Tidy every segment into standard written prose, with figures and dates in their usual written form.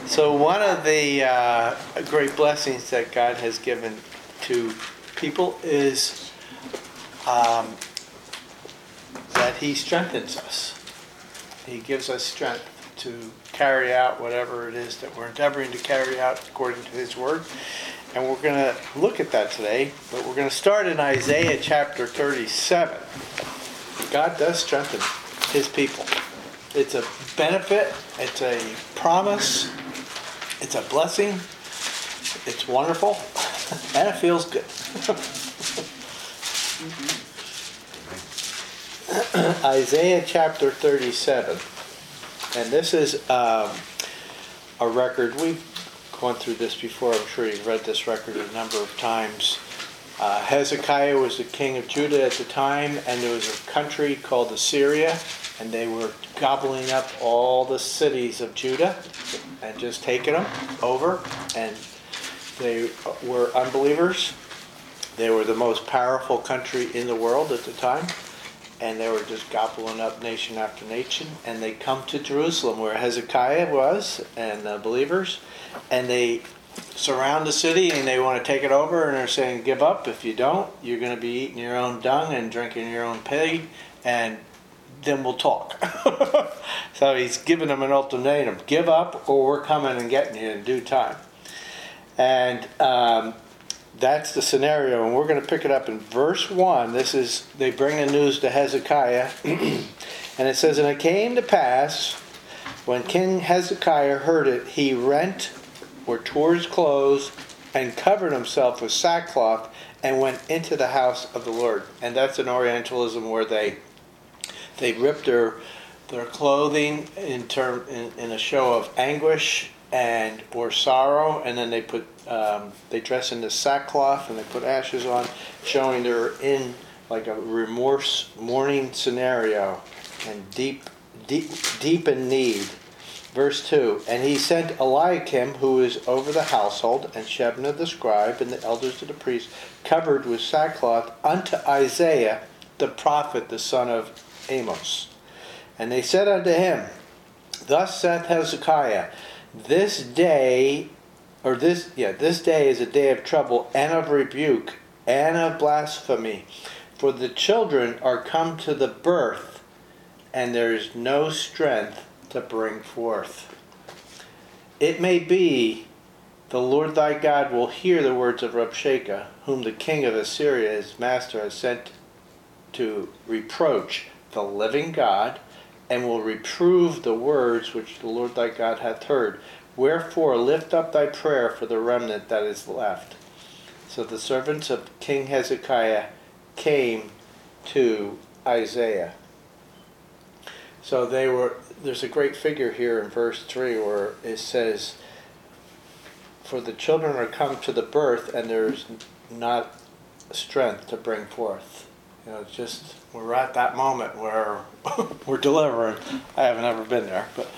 So one of the great blessings that God has given to people is that He strengthens us. He gives us strength to carry out whatever it is that we're endeavoring to carry out according to His Word. And we're going to look at that today, but we're going to start in Isaiah chapter 37. God does strengthen His people. It's a benefit, it's a promise, it's a blessing, it's wonderful, and it feels good. Isaiah chapter 37. And this is a record. We've gone through this before. I'm sure you've read this record a number of times. Hezekiah was the king of Judah at the time, and there was a country called Assyria, and they were gobbling up all the cities of Judah and just taking them over, and they were unbelievers. They were the most powerful country in the world at the time, and they were just gobbling up nation after nation, and they come to Jerusalem where Hezekiah was and the believers, and they surround the city and they want to take it over, and they're saying, give up. If you don't, you're going to be eating your own dung and drinking your own pig, and then we'll talk. So he's giving them an ultimatum. Give up or we're coming and getting you in due time. And that's the scenario, and we're going to pick it up in verse 1. They bring the news to Hezekiah, and it says, and it came to pass, when King Hezekiah heard it, he rent or tore his clothes and covered himself with sackcloth and went into the house of the Lord. And that's an Orientalism where they rip their clothing in a show of anguish and or sorrow, and then they dress in the sackcloth and they put ashes on, showing they're in like a remorse mourning scenario and deep in need. Verse 2, and he sent Eliakim, who is over the household, and Shebna the scribe, and the elders of the priests, covered with sackcloth, unto Isaiah the prophet, the son of Amos. And they said unto him, thus saith Hezekiah, this day is a day of trouble, and of rebuke, and of blasphemy. For the children are come to the birth, and there is no strength to bring forth. It may be the Lord thy God will hear the words of Rabshakeh, whom the king of Assyria, his master, has sent to reproach the living God, and will reprove the words which the Lord thy God hath heard. Wherefore lift up thy prayer for the remnant that is left. So the servants of King Hezekiah came to Isaiah. So there's a great figure here in verse 3 where it says, for the children are come to the birth, and there's not strength to bring forth. It's just, we're at that moment where we're delivering. I haven't ever been there, but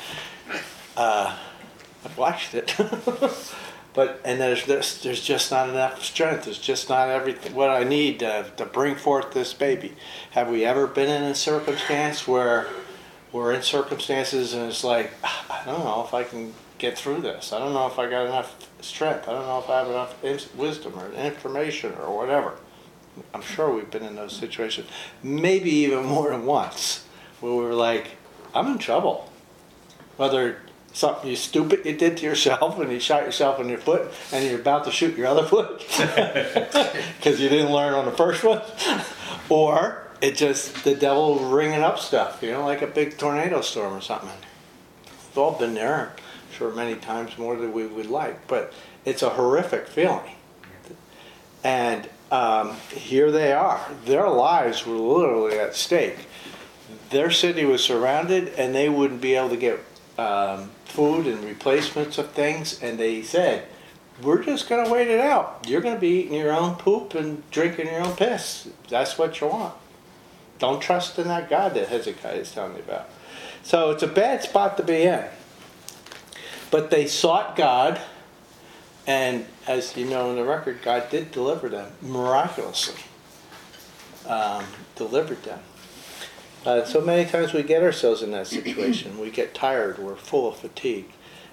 I've watched it. And there's just not enough strength. There's just not everything what I need to bring forth this baby. Have we ever been in a circumstance where we're in circumstances and it's like, I don't know if I can get through this. I don't know if I got enough strength. I don't know if I have enough wisdom or information or whatever. I'm sure we've been in those situations. Maybe even more than once where we were like, I'm in trouble. Whether something stupid you did to yourself and you shot yourself in your foot and you're about to shoot your other foot because you didn't learn on the first one, or it just the devil ringing up stuff, like a big tornado storm or something. We've all been there, I'm sure many times more than we would like, but it's a horrific feeling. And here they are. Their lives were literally at stake. Their city was surrounded, and they wouldn't be able to get food and replacements of things, and they said, we're just going to wait it out. You're going to be eating your own poop and drinking your own piss. That's what you want. Don't trust in that God that Hezekiah is telling you about. So it's a bad spot to be in. But they sought God, and as you know in the record, God did deliver them miraculously. Delivered them. So many times we get ourselves in that situation. We get tired. We're full of fatigue.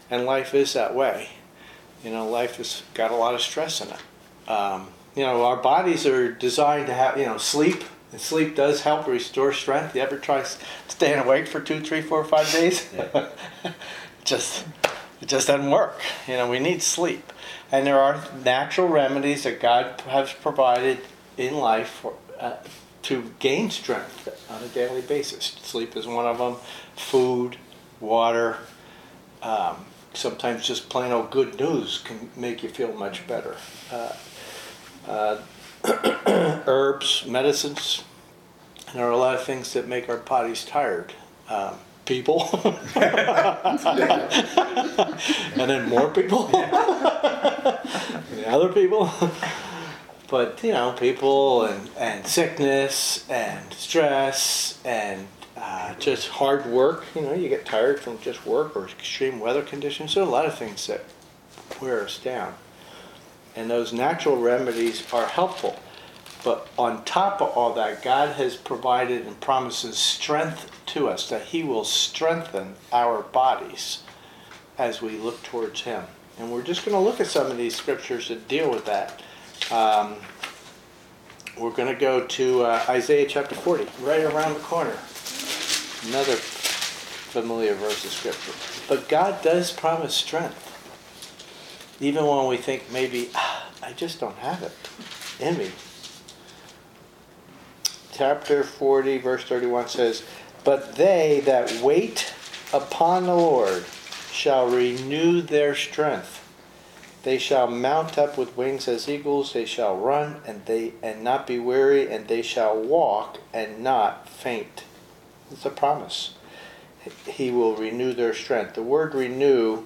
And life is that way. Life has got a lot of stress in it. Our bodies are designed to have, sleep. And sleep does help restore strength. You ever try staying awake for 2, 3, 4, 5 days? Yeah. It just doesn't work. We need sleep. And there are natural remedies that God has provided in life to gain strength on a daily basis. Sleep is one of them. Food, water, sometimes just plain old good news can make you feel much better. Herbs, medicines. And there are a lot of things that make our bodies tired. People. And then more people. And other people. But, people and sickness and stress and just hard work. You get tired from just work or extreme weather conditions. There are a lot of things that wear us down. And those natural remedies are helpful. But on top of all that, God has provided and promises strength to us, that He will strengthen our bodies as we look towards Him. And we're just going to look at some of these scriptures that deal with that. We're going to go to Isaiah chapter 40, right around the corner. Another familiar verse of scripture. But God does promise strength. Even when we think maybe, I just don't have it in me. Chapter 40, verse 31 says, "But they that wait upon the Lord shall renew their strength. They shall mount up with wings as eagles. They shall run and not be weary, and they shall walk and not faint." It's a promise. He will renew their strength. The word renew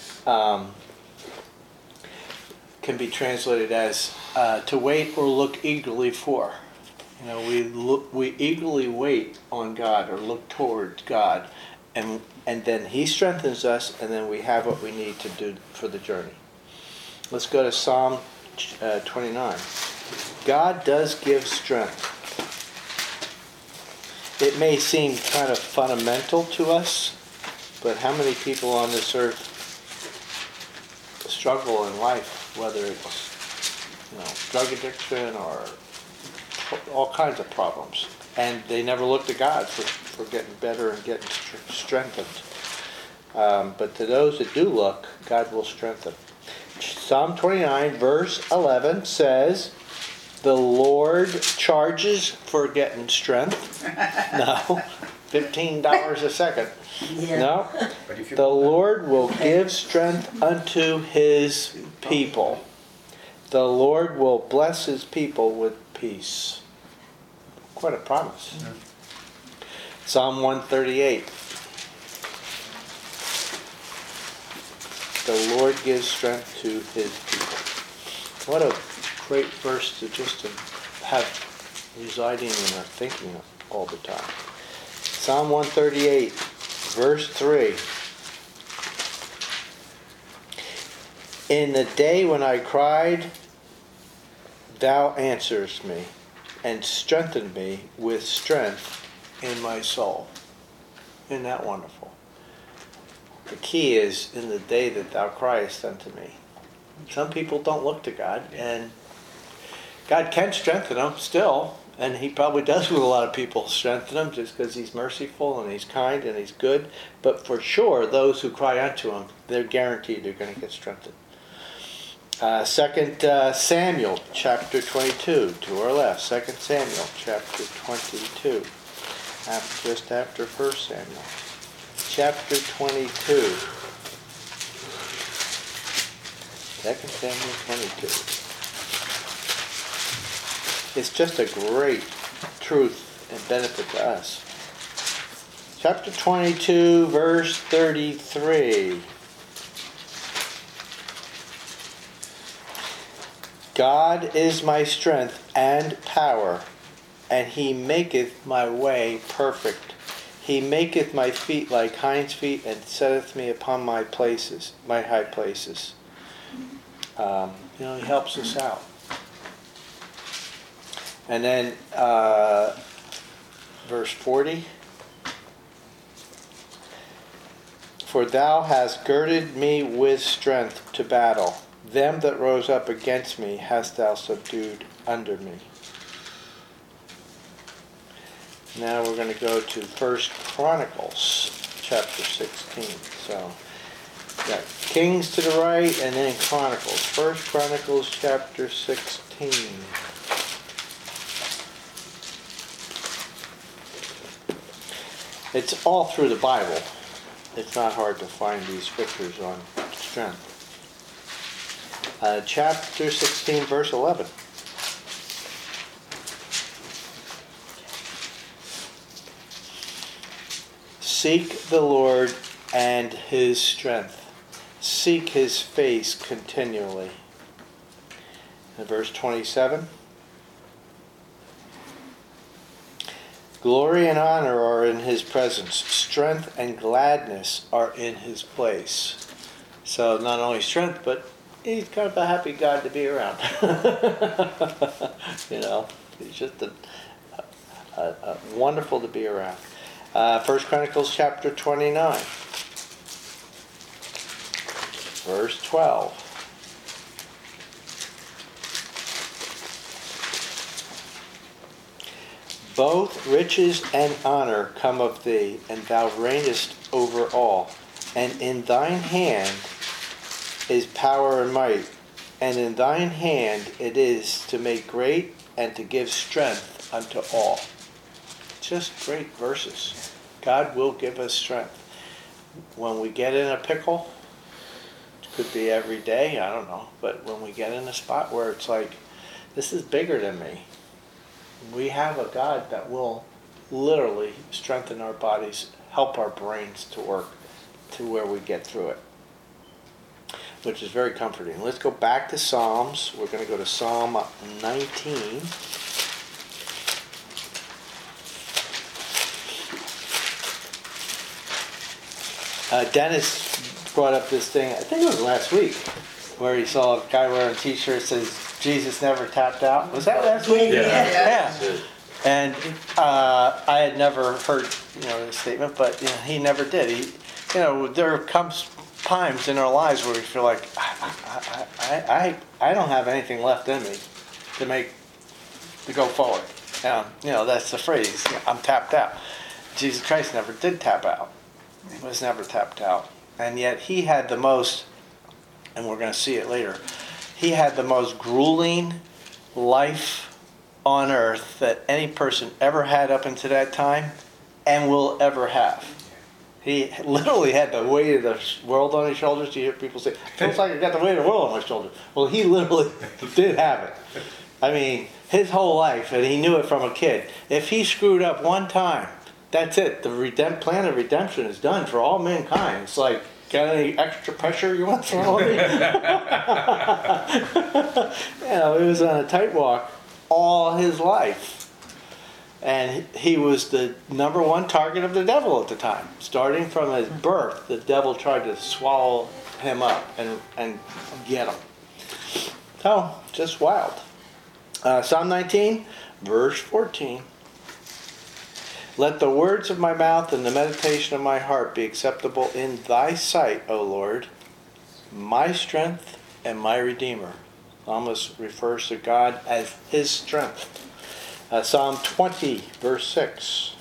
can be translated as to wait or look eagerly for. We eagerly wait on God or look towards God, and then He strengthens us, and then we have what we need to do for the journey. Let's go to Psalm 29. God does give strength. It may seem kind of fundamental to us, but how many people on this earth struggle in life, whether it's drug addiction or all kinds of problems, and they never look to God for getting better and getting strengthened. But to those that do look, God will strengthen. Psalm 29 verse 11 says, "The Lord charges for getting strength." No, $15 a second. Yeah. No, the Lord will give strength unto His people. The Lord will bless His people with peace. Quite a promise. Mm-hmm. Psalm 138. The Lord gives strength to His people. What a great verse to just have residing in our thinking all the time. Psalm 138, verse 3. "In the day when I cried, Thou answerest me, and strengthened me with strength in my soul." Isn't that wonderful? The key is, in the day that thou criest unto me. Some people don't look to God, and God can strengthen them still, and He probably does with a lot of people, strengthen them just because He's merciful and He's kind and He's good. But for sure, those who cry unto Him, they're guaranteed they're going to get strengthened. 2 Samuel chapter 22, to our left. 2 Samuel chapter 22, just after 1 Samuel. Chapter 22. 2 Samuel 22. It's just a great truth and benefit to us. Chapter 22, verse 33. "God is my strength and power, and He maketh my way perfect. He maketh my feet like hinds' feet, and setteth me upon my places, my high places." He helps us out. And then verse 40. For thou hast girded me with strength to battle. Them that rose up against me hast thou subdued under me. Now we're going to go to 1 Chronicles chapter 16. So, got Kings to the right and then Chronicles. 1 Chronicles chapter 16. It's all through the Bible. It's not hard to find these scriptures on strength. Chapter 16, verse 11. Seek the Lord and his strength. Seek his face continually. And verse 27. Glory and honor are in his presence. Strength and gladness are in his place. So not only strength, but he's kind of a happy God to be around. He's just a wonderful to be around. 1 Chronicles chapter 29, verse 12. Both riches and honor come of thee, and thou reignest over all. And in thine hand is power and might, and in thine hand it is to make great and to give strength unto all. Just great verses. God will give us strength. When we get in a pickle, it could be every day, I don't know, but when we get in a spot where it's like, this is bigger than me, we have a God that will literally strengthen our bodies, help our brains to work to where we get through it, which is very comforting. Let's go back to Psalms. We're going to go to Psalm 19. Dennis brought up this thing, I think it was last week, where he saw a guy wearing a t-shirt that says, Jesus never tapped out. Was that last week? Yeah. And I had never heard, this statement, but he never did. There comes times in our lives where we feel like I don't have anything left in me to go forward. That's the phrase. I'm tapped out. Jesus Christ never did tap out. He was never tapped out, and yet he had the most, and we're going to see it later. He had the most grueling life on earth that any person ever had up until that time and will ever have. He literally had the weight of the world on his shoulders. You hear people say, feels like I got the weight of the world on my shoulders. Well, he literally did have it. I mean, his whole life, and he knew it from a kid. If he screwed up one time, that's it. The plan of redemption is done for all mankind. It's like, got any extra pressure you want to throw on me? He was on a tight walk all his life. And he was the number one target of the devil at the time. Starting from his birth, the devil tried to swallow him up and get him. So, just wild. Psalm 19, verse 14. Let the words of my mouth and the meditation of my heart be acceptable in thy sight, O Lord, my strength and my Redeemer. Psalmist refers to God as his strength. Psalm 20, verse 6.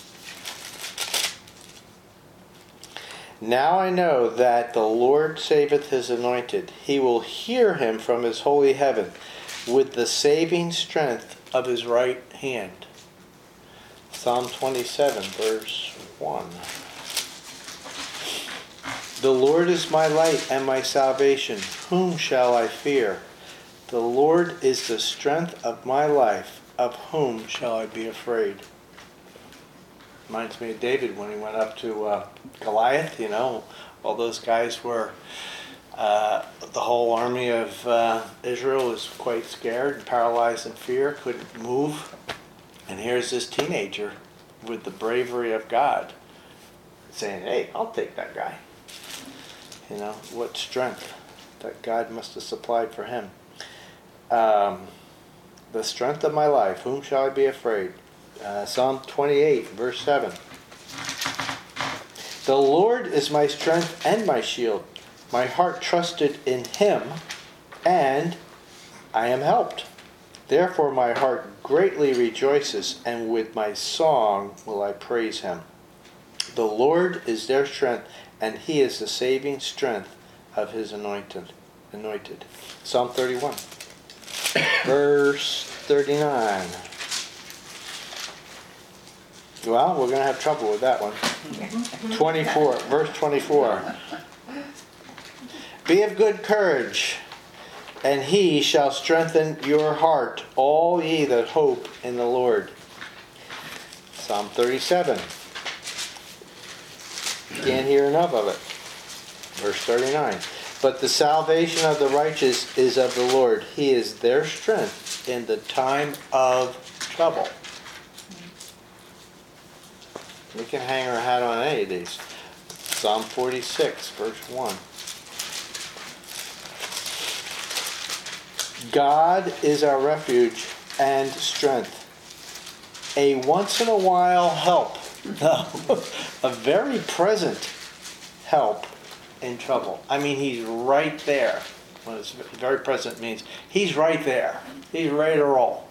Now I know that the Lord saveth his anointed. He will hear him from his holy heaven with the saving strength of his right hand. Psalm 27, verse 1. The Lord is my light and my salvation. Whom shall I fear? The Lord is the strength of my life. Of whom shall I be afraid? Reminds me of David when he went up to Goliath. All those guys were, the whole army of Israel was quite scared and paralyzed in fear, couldn't move. And here's this teenager with the bravery of God saying, hey, I'll take that guy. What strength that God must have supplied for him. The strength of my life, whom shall I be afraid? Psalm 28, verse 7. The Lord is my strength and my shield. My heart trusted in him, and I am helped. Therefore my heart greatly rejoices, and with my song will I praise him. The Lord is their strength, and he is the saving strength of his anointed. Psalm 31, verse 39. Well, we're going to have trouble with that one. 24, verse 24. Be of good courage, and he shall strengthen your heart, all ye that hope in the Lord. Psalm 37. Can't hear enough of it. Verse 39. But the salvation of the righteous is of the Lord. He is their strength in the time of trouble. We can hang our hat on any of these. Psalm 46, verse 1. God is our refuge and strength, a once-in-a-while help, a very present help in trouble. I mean, he's right there. What is very present means he's right there. He's ready to roll.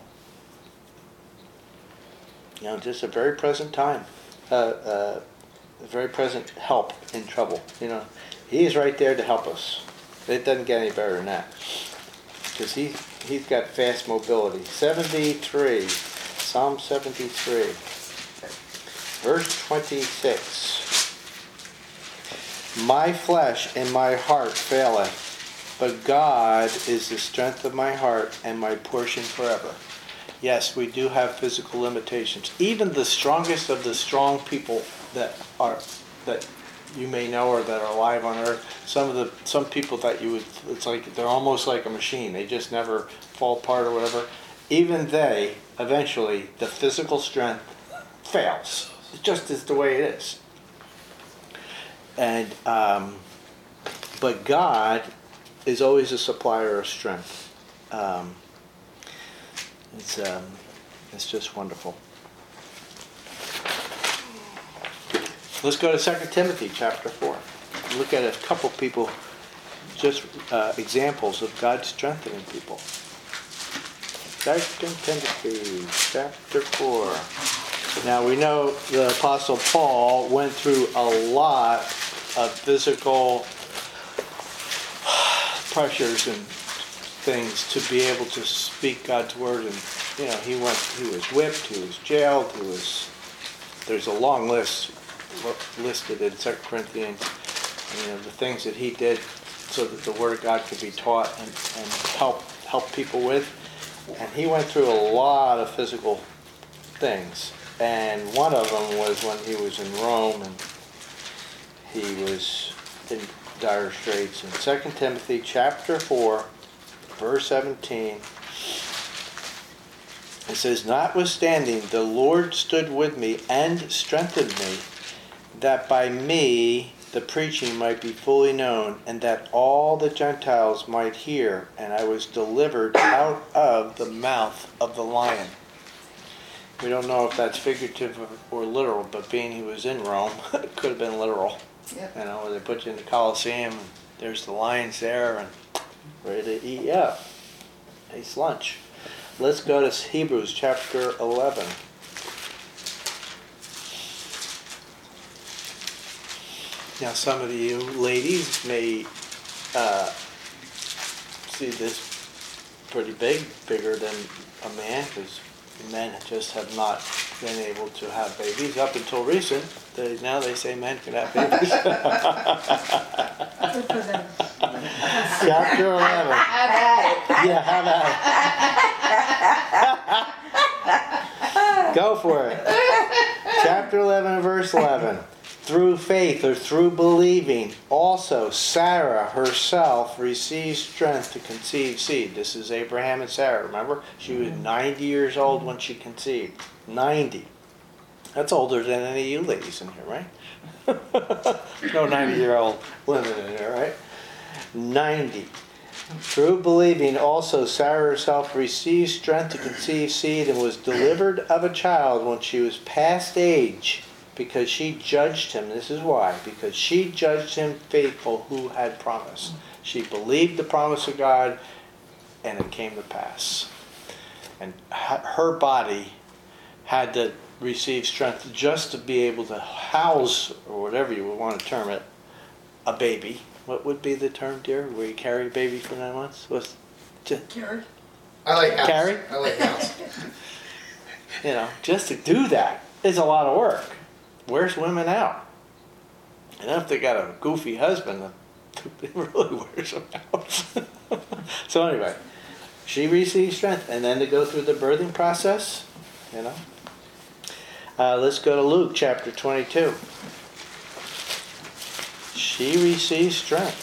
You know, just a very present time. A very present help in trouble. You know, he is right there to help us. It doesn't get any better than that. Because he's got fast mobility. 73, Psalm 73, verse 26. My flesh and my heart faileth, but God is the strength of my heart and my portion forever. Yes, we do have physical limitations. Even the strongest of the strong people that you may know or that are alive on earth, some people that you would, it's like they're almost like a machine. They just never fall apart or whatever. Even they, eventually, the physical strength fails. It just is the way it is. And but God is always a supplier of strength. It's just wonderful. Let's go to 2 Timothy chapter 4. Look at a couple people, just examples of God strengthening people. 2 Timothy chapter 4. Now we know the Apostle Paul went through a lot of physical pressures and things to be able to speak God's word, and you know he was whipped, he was jailed, there's a long list listed in 2 Corinthians, you know, the things that he did so that the word of God could be taught and help people with. And he went through a lot of physical things, and one of them was when he was in Rome and he was in dire straits. In 2 Timothy chapter 4, verse 17, it says, "Notwithstanding, the Lord stood with me and strengthened me, that by me the preaching might be fully known, and that all the Gentiles might hear, and I was delivered out of the mouth of the lion." We don't know if that's figurative or literal, but being he was in Rome, it could have been literal. Yep. You know, they put you in the Colosseum, and there's the lions there, and ready to eat you up. Nice lunch. Let's go to Hebrews chapter 11. Now, some of you ladies may see this pretty bigger than a man, because men just have not been able to have babies up until recent. Now they say men can have babies. Good for them. Chapter 11. Have at it. Yeah, have at it. Go for it. Chapter 11, verse 11. Through faith, or through believing, also Sarah herself received strength to conceive seed. This is Abraham and Sarah, remember? She was 90 years old when she conceived. 90. That's older than any of you ladies in here, right? No 90-year-old women in here, right? 90. Through believing, also Sarah herself received strength to conceive seed and was delivered of a child when she was past age, because she judged him. This is why. Because she judged him faithful who had promised. She believed the promise of God, and it came to pass. And her body had to receive strength just to be able to house, or whatever you would want to term it, a baby. What would be the term, dear, where you carry a baby for 9 months? Carry. I like house. Carry? I like house. You know, just to do that is a lot of work. Wears women out. And if they got a goofy husband, it really wears them out. So anyway, she received strength. And then to go through the birthing process, you know. Let's go to Luke chapter 22. She receives strength.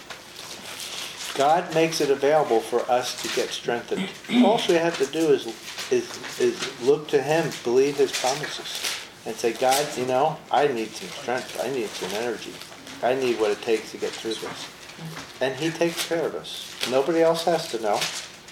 God makes it available for us to get strengthened. All we have to do is look to Him, believe His promises, and say, God, you know, I need some strength. I need some energy. I need what it takes to get through this. And He takes care of us. Nobody else has to know.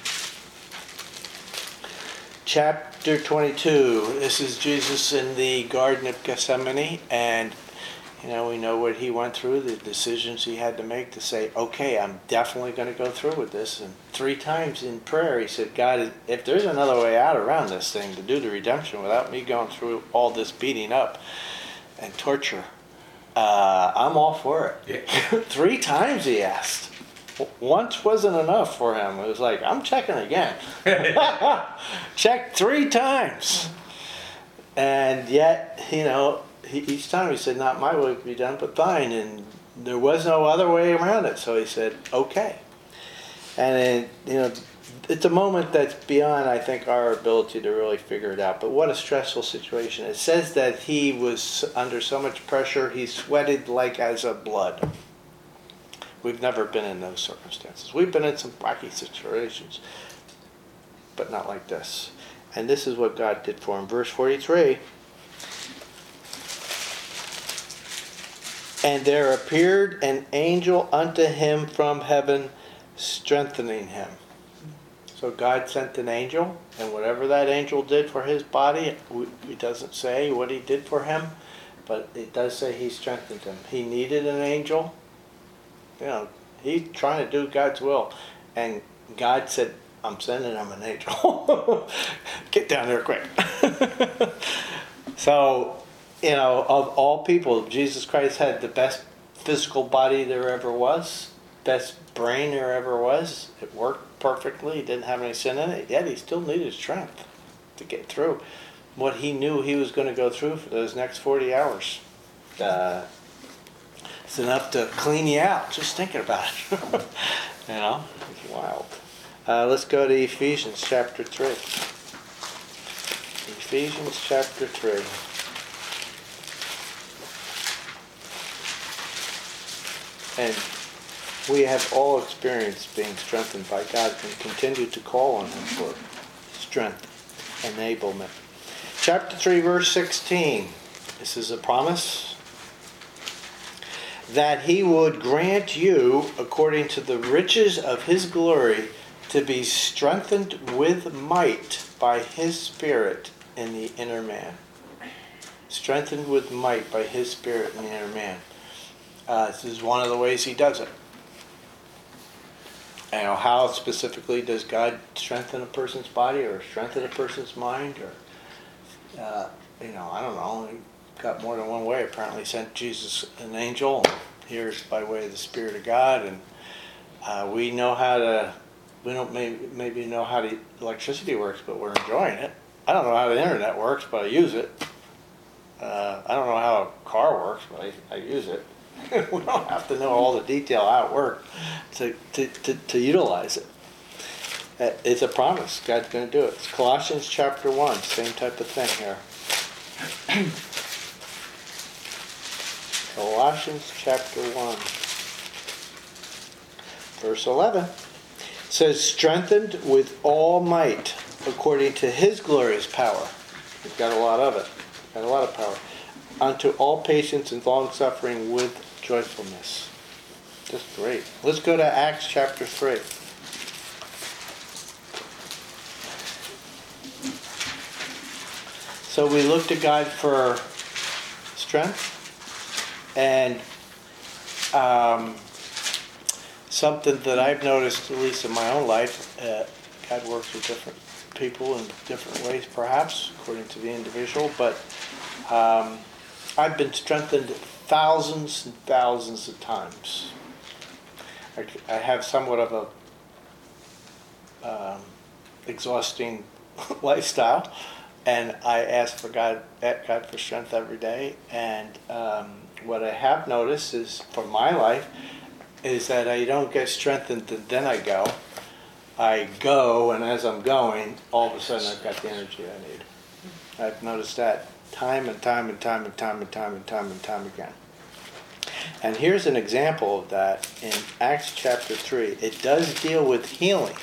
Chapter 22. This is Jesus in the Garden of Gethsemane, and you know, we know what He went through, the decisions He had to make to say, okay, I'm definitely going to go through with this. And 3 times in prayer He said, God, if there's another way out around this thing to do the redemption without me going through all this beating up and torture, I'm all for it. Yeah. 3 times He asked. Once wasn't enough for Him. It was like, I'm checking again. Check 3 times. And yet, you know, each time He said, not my will be done, but thine. And there was no other way around it. So He said, okay. And then, you know, it's a moment that's beyond, I think, our ability to really figure it out. But what a stressful situation. It says that He was under so much pressure, He sweated like as of blood. We've never been in those circumstances. We've been in some wacky situations, but not like this. And this is what God did for Him. Verse 43. And there appeared an angel unto him from heaven, strengthening him. So God sent an angel, and whatever that angel did for his body, it doesn't say what he did for him, but it does say He strengthened him. He needed an angel. You know, he's trying to do God's will. And God said, I'm sending him an angel. Get down there quick. So, you know, of all people, Jesus Christ had the best physical body there ever was, best brain there ever was. It worked perfectly. He didn't have any sin in it. Yet He still needed strength to get through what He knew He was going to go through for those next 40 hours. It's enough to clean you out just thinking about it. You know, it's wild. Let's go to Ephesians chapter 3. Ephesians chapter 3. And we have all experienced being strengthened by God and continue to call on Him for strength, enablement. Chapter 3, verse 16. This is a promise that He would grant you, according to the riches of His glory, to be strengthened with might by His Spirit in the inner man. Strengthened with might by His Spirit in the inner man. This is one of the ways He does it. You know, how specifically does God strengthen a person's body or strengthen a person's mind? Or, you know, I don't know. He got more than one way. Apparently He sent Jesus an angel. Here's by way of the Spirit of God. And we know how to, we don't maybe know how the electricity works, but we're enjoying it. I don't know how the internet works, but I use it. I don't know how a car works, but I use it. We don't have to know all the detail how it works to utilize it. It's a promise. God's going to do it. It's Colossians chapter 1, same type of thing here. Colossians chapter 1, verse 11. Says, strengthened with all might according to His glorious power. We've got a lot of it. Got a lot of power. Unto all patience and long suffering with joyfulness. Just great. Let's go to Acts chapter 3. So we look to God for strength. And something that I've noticed, at least in my own life, God works with different people in different ways, perhaps, according to the individual. But I've been strengthened thousands and thousands of times. I have somewhat of a exhausting lifestyle, and I ask God for strength every day. And what I have noticed is, for my life, is that I don't get strengthened and then I go. I go, and as I'm going, all of a sudden I've got the energy I need. I've noticed that time and time and time and time and time and time and time again. And here's an example of that in Acts chapter 3. It does deal with healing,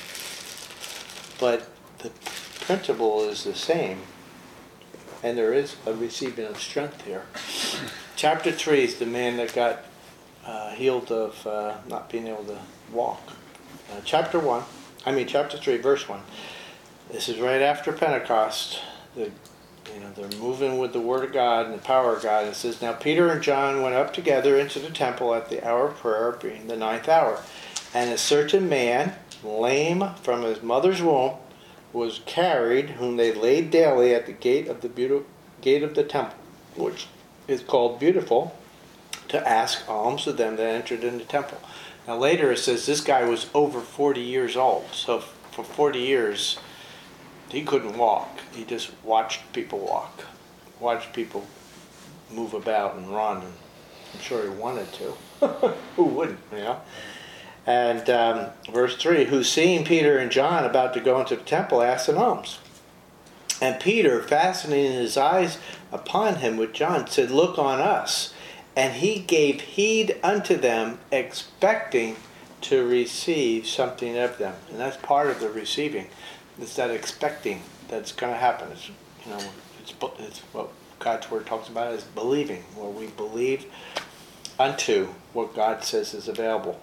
but the principle is the same, and there is a receiving of strength here. Chapter 3 is the man that got healed of not being able to walk. Chapter 3, verse 1. This is right after Pentecost. They're moving with the Word of God and the power of God. It says, "Now Peter and John went up together into the temple at the hour of prayer, being the 9th hour. And a certain man, lame from his mother's womb, was carried, whom they laid daily at the gate of the temple, which is called Beautiful, to ask alms of them that entered in the temple." Now later it says this guy was over 40 years old. So for 40 years, he couldn't walk. He just watched people walk, watched people move about and run. And I'm sure he wanted to. Who wouldn't, And verse 3, "Who seeing Peter and John about to go into the temple, asked an alms. And Peter, fastening his eyes upon him with John, said, Look on us. And he gave heed unto them, expecting to receive something of them." And that's part of the receiving. It's that expecting that's going to happen. It's what God's Word talks about is believing, where we believe unto what God says is available.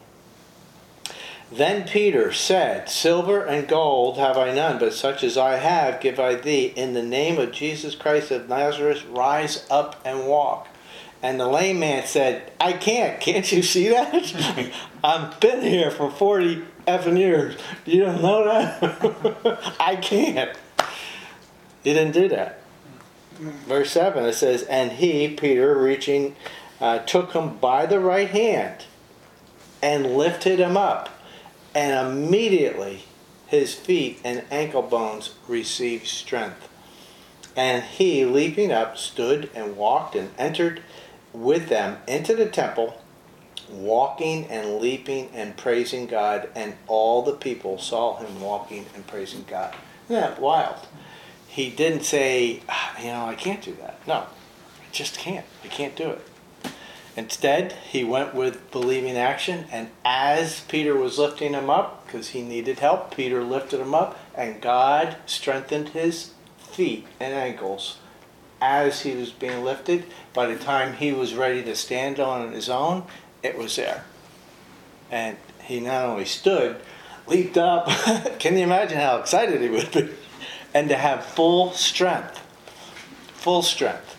"Then Peter said, Silver and gold have I none, but such as I have give I thee. In the name of Jesus Christ of Nazareth, rise up and walk. And the lame man said, I can't. Can't you see that? I've been here for 40 effing years. You don't know that? I can't. He didn't do that. Verse 7, it says, "And he," Peter, reaching, took him by the right hand and lifted him up. And immediately his feet and ankle bones received strength. And he, leaping up, stood and walked and entered with them into the temple, walking and leaping and praising God. And all the people saw him walking and praising God." Isn't that wild? He didn't say, I can't do that. No, I just can't. I can't do it. Instead, he went with believing action, and as Peter was lifting him up, because he needed help, Peter lifted him up, and God strengthened his feet and ankles as he was being lifted. By the time he was ready to stand on his own, it was there. And he not only stood, leaped up. Can you imagine how excited he would be? And to have full strength. Full strength.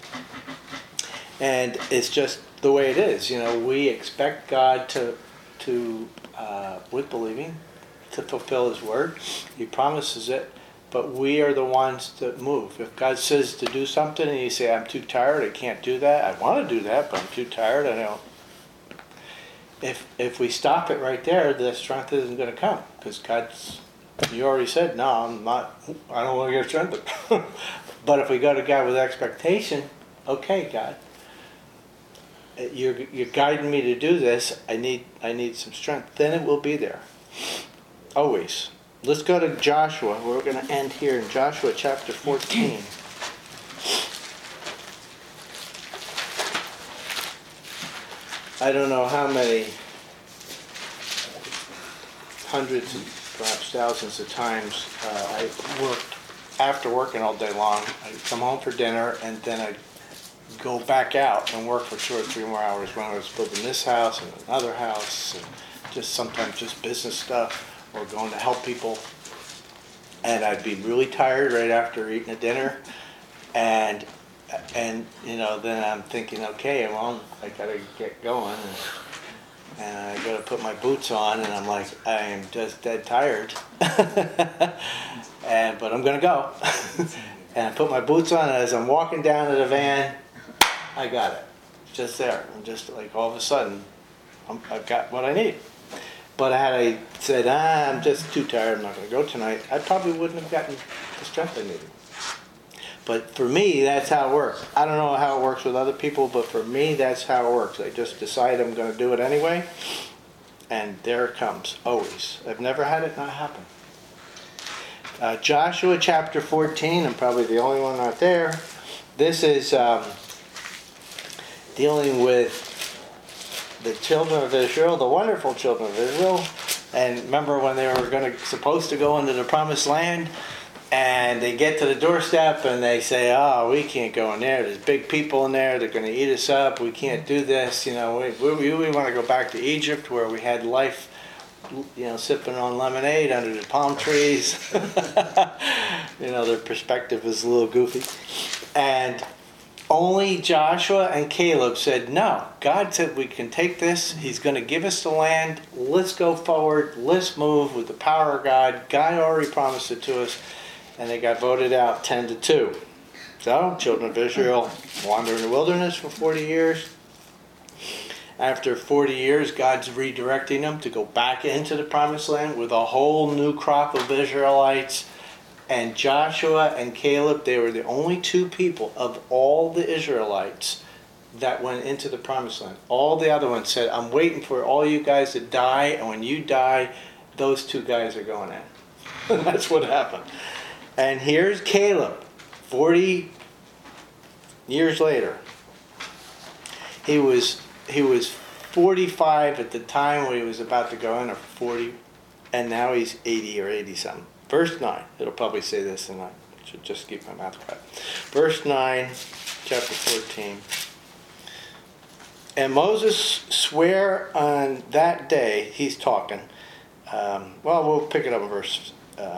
And it's just the way it is. We expect God to with believing, to fulfill His Word. He promises it, but we are the ones that move. If God says to do something and you say, I'm too tired, I can't do that, I want to do that, but I'm too tired, I don't. If we stop it right there, the strength isn't going to come, because you already said, no, I don't want to get strengthened. But if we go to God with expectation, okay, God, you're guiding me to do this. I need some strength. Then it will be there. Always. Let's go to Joshua. We're going to end here in Joshua chapter 14. I don't know how many hundreds and perhaps thousands of times I worked after working all day long. I'd come home for dinner and then I'd go back out and work for 2 or 3 more hours when I was building this house and another house, and just sometimes just business stuff or going to help people. And I'd be really tired right after eating a dinner, and And, then I'm thinking, okay, well, I gotta get going. And I gotta put my boots on, and I'm like, I am just dead tired. But I'm gonna go. And I put my boots on, and as I'm walking down to the van, I got it. Just there. I'm just like, all of a sudden, I've got what I need. But had I said, I'm just too tired, I'm not going to go tonight, I probably wouldn't have gotten the strength I needed. But for me, that's how it works. I don't know how it works with other people, but for me, that's how it works. I just decide I'm going to do it anyway, and there it comes, always. I've never had it not happen. Joshua chapter 14, I'm probably the only one not there. This is dealing with the children of Israel, the wonderful children of Israel. And remember when they were supposed to go into the promised land, and they get to the doorstep and they say, oh, we can't go in there. There's big people in there. They're going to eat us up. We can't do this. We want to go back to Egypt where we had life, sipping on lemonade under the palm trees. Their perspective is a little goofy. And only Joshua and Caleb said, no, God said we can take this. He's going to give us the land. Let's go forward. Let's move with the power of God. God already promised it to us. And they got voted out 10-2. So, children of Israel wander in the wilderness for 40 years. After 40 years, God's redirecting them to go back into the promised land with a whole new crop of Israelites. And Joshua and Caleb, they were the only two people of all the Israelites that went into the promised land. All the other ones said, I'm waiting for all you guys to die, and when you die, those two guys are going in. That's what happened. And here's Caleb, 40 years later. He was 45 at the time when he was about to go in, or 40, and now he's 80 or 80-something. Verse 9, it'll probably say this, and I should just keep my mouth quiet. Verse 9, chapter 14. And Moses swore on that day, he's talking. We'll pick it up in verse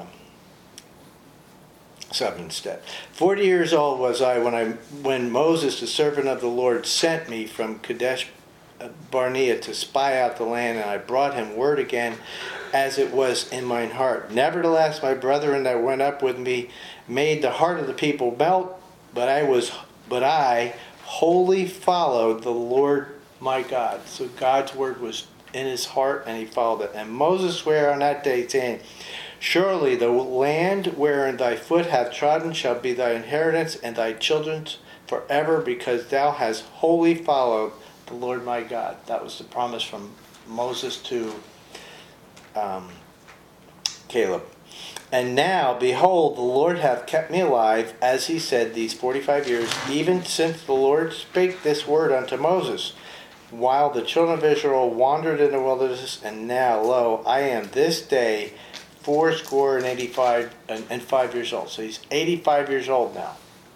7 instead. 40 years old was I when Moses, the servant of the Lord, sent me from Kadesh Barnea to spy out the land, and I brought him word again as it was in mine heart. Nevertheless, my brethren that went up with me made the heart of the people melt, but I wholly followed the Lord my God. So God's word was in his heart, and he followed it. And Moses sware on that day, saying, surely the land wherein thy foot hath trodden shall be thy inheritance and thy children's forever, because thou hast wholly followed the Lord my God. That was the promise from Moses to Caleb. And now, behold, the Lord hath kept me alive, as he said, these 45 years, even since the Lord spake this word unto Moses, while the children of Israel wandered in the wilderness. And now, lo, I am this day 85 years old. So he's 85 years old now.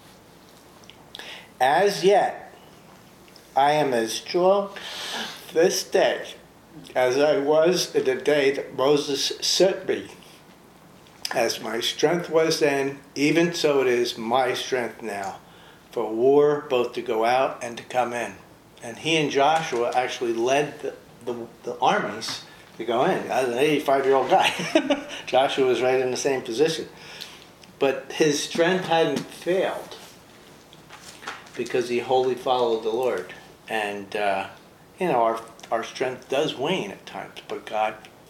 As yet, I am as strong this day as I was in the day that Moses sent me. As my strength was then, even so it is my strength now, for war both to go out and to come in. And he and Joshua actually led the armies to go in. As an 85-year-old guy. Joshua was right in the same position. But his strength hadn't failed because he wholly followed the Lord. And, our strength does wane at times, but God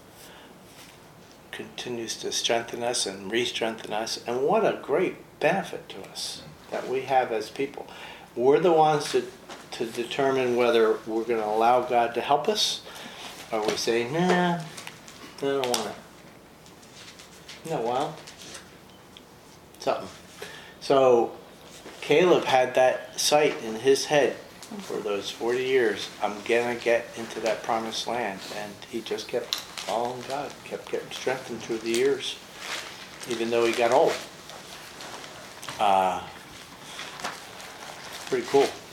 continues to strengthen us and re-strengthen us. And what a great benefit to us that we have as people. We're the ones to determine whether we're going to allow God to help us, or we say, nah, I don't want it. No, well, something. So Caleb had that sight in his head for those 40 years. I'm going to get into that promised land. And he just kept following God, kept getting strengthened through the years, even though he got old. Pretty cool.